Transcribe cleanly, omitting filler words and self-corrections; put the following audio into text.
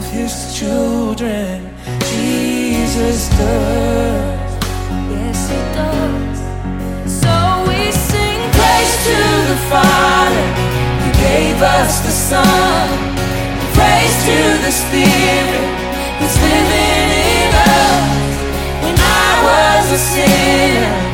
his children. Jesus does. Yes, he does. So we sing praise to the Father who gave us the Son. Praise to the Spirit who's living in us. When I was a sinner,